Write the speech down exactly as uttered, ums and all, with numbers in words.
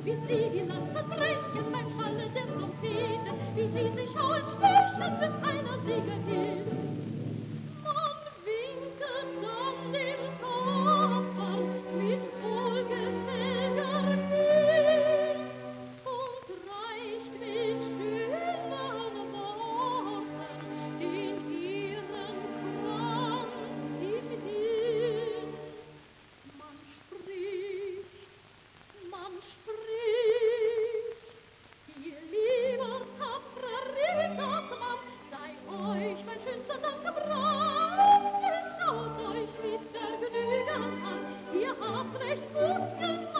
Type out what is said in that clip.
wie sie die Laster brechen beim Schalle der Trompete, wie sie sich schauen stechen, bis einer Sieger ist. Man winket dann dem Tapfer mit wohlgefälliger Miene und reicht mit schönen Worten in ihren Kranz ihm hin. Man spricht, man spricht, ihr lieber tapferer Rittersmann, sei euch mein schönster Dank gebrannt. Schaut euch mit Vergnügen an, ihr habt recht gut gemacht.